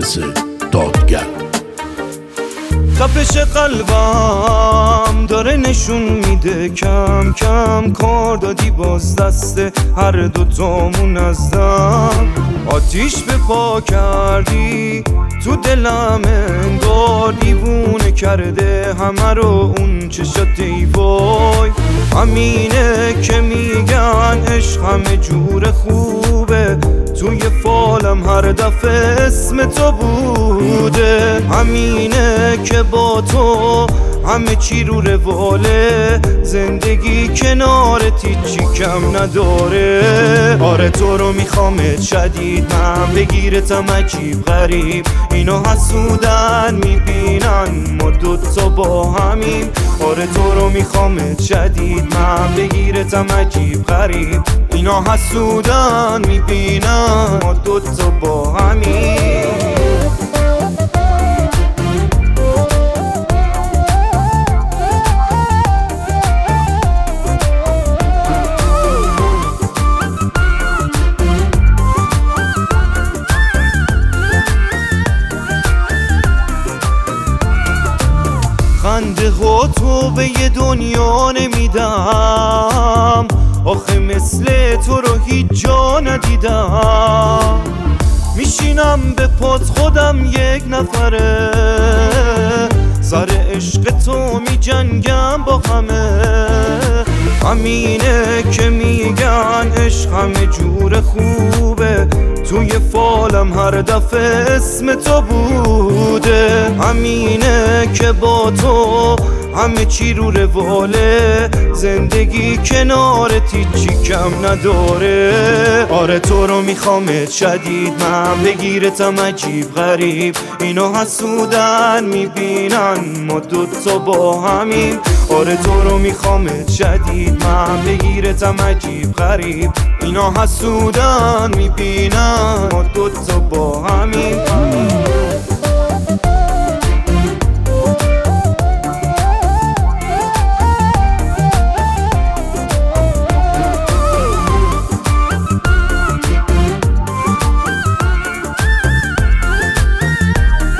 عزیز دادگر. تپش قلبم داره نشون میده کم کم کار دادی باز دست هر دوتامون از دم. آتیش به پا کردی تو دلم انگار دیوونه کرده همه رو اون چشات ای وای. همینه که میگن عشق همه جور خوبه، توی فالم هر دفعه اسم تو بوده. همینه که با تو همه چی رو رواله، زندگی کنارت هیچی کم نداره. آره تو رو میخوامت شدید، من بگیرتم عجیب غریب. اینا حسودن میبینن ما دوتا با همیم. آره تو رو میخوامت شدید، من بگیرتم عجیب غریب. اینا حسودن میبینن ما دوتا با همیم. خنده ها تو به یه دنیا نمیدم، آخه مثل تو رو هیچ جا ندیدم. میشینم به پات خودم یک نفره، سر عشق تو میجنگم با همه. همینه که میگن عشق همه جور خوبه، توی فالم هر دفعه اسم تو بوده. همینه که با تو همه چی رو رواله، زندگی کنارت هیچی کم نداره. آره تو رو میخوامت شدید، من بگیرتم عجیب غریب. اینا حسودن میبینن ما دوتا با همیم. آره تو رو میخوامت شدید، من بگیرتم عجیب غریب. اینا حسودن میبینن ما دوتا با همیم.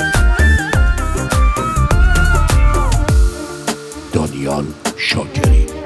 دانیال شاکری.